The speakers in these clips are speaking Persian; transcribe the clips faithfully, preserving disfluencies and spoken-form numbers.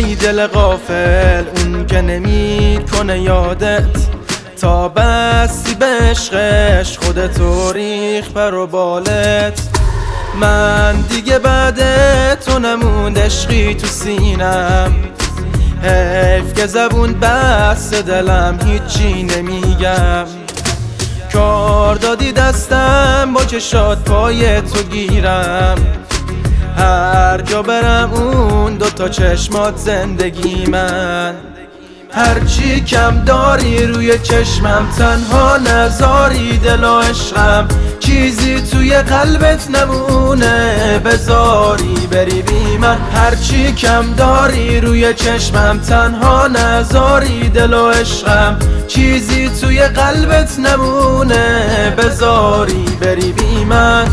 ای دل غافل، اون که نمی کنه یادت تا بستی به عشقش خودتو ریخ پر و بالت. من دیگه بعد تو نموند عشقی تو سینم، حیف که زبون بست دلم هیچی نمیگم. کار دادی دستم با چشات پای تو گیرم، هر جا برم اون دوتا چشمات زندگی من. هرچی کم داری روی چشمم تنها نذاری دل و عشقم، چیزی توی قلبت نمونه بذاری بری بی من. هرچی کم داری روی چشمم تنها نذاری دل و عشقم، چیزی توی قلبت نمونه بذاری بری بی من.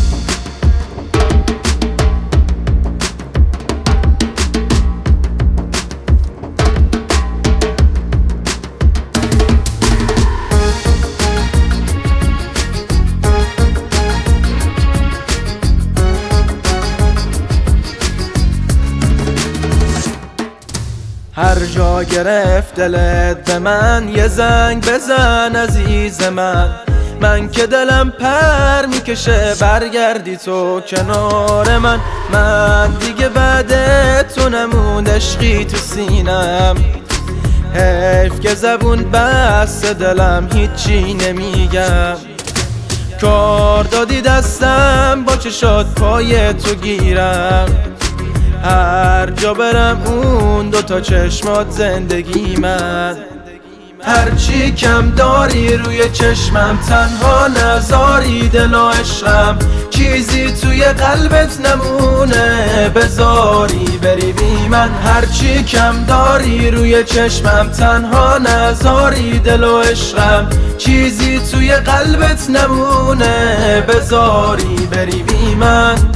هر جا گرفت دلت به من یه زنگ بزن عزیز من. من که دلم پر میکشه برگردی تو کنار من. من دیگه بعد تو نموند عشقی تو سینم، حیف که زبون بست دلم هیچی نمیگم. کار دادی دستم با چشات پای تو گیرم، هر جا برم اون دوتا چشمات زندگی من. هرچی کم داری روی چشمم تنها نذاری دل و عشقم، چیزی توی قلبت نمونه بذاری بری بی من. هرچی کم داری روی چشمم تنها نذاری دل و عشقم، چیزی توی قلبت نمونه بذاری بری بی من.